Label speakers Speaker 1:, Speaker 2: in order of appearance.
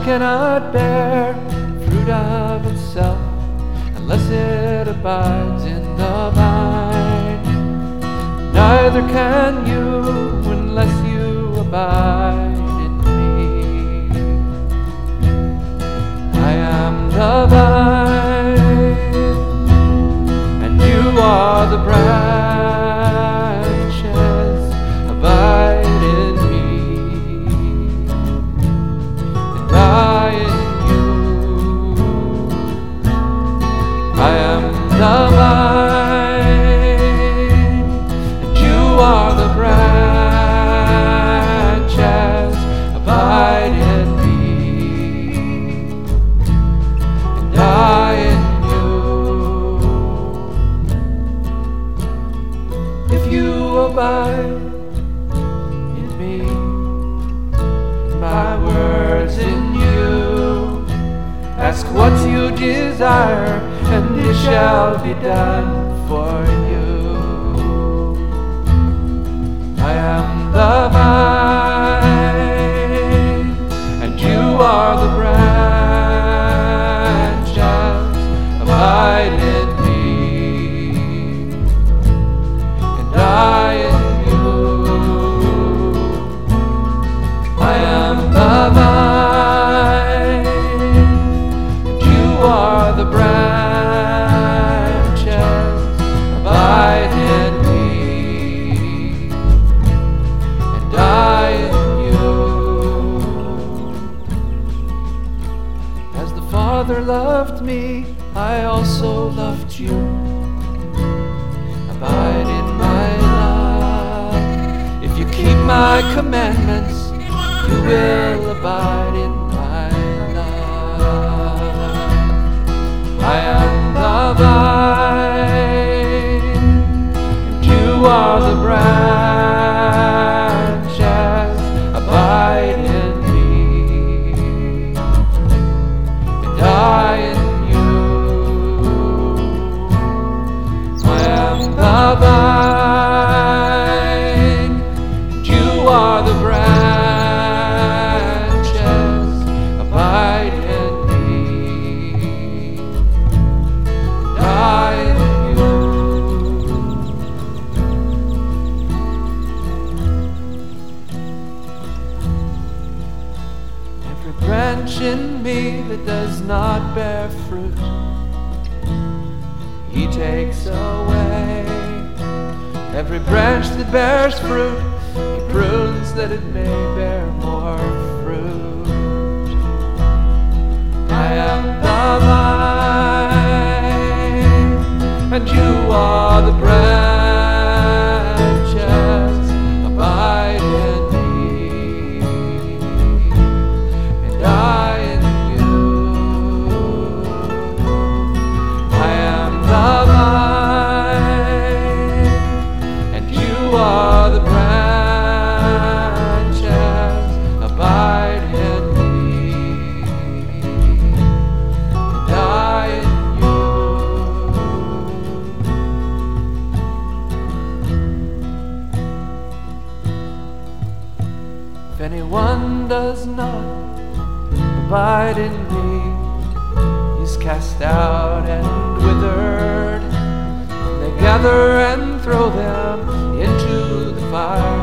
Speaker 1: cannot bear fruit of itself unless it abides in the vine. Neither can you unless you abide in me. I am the vine, and you are the branches. Abide in me, and I in you. I am the vine, and you are the branches. Abide in me, and I in you. If you abide in me, and my words in you, ask what you desire, and it shall be done for you. I am the vine, and you are the branches. Abide in me, and I in you. I am the vine, and you are the branches. Abide in me, and I in you. As the Father loved me, I also loved you. Abide in my love. If you keep my commandments, you will abide in my love. I am the vine, and you are the branches. Abide in me, and I in you. I am the vine, and you are the branches. Abide in me, and I in you. Every branch in me that does not bear fruit, He takes away. Every branch that bears fruit, He prunes that it may bear more fruit. I am the vine, and you are the branches. Abide in me, and I in you. I am the vine, and you are the branches. Abide in me, and I in you. If anyone does not abide in me, he's cast out and withered. They gather and throw them into the fire.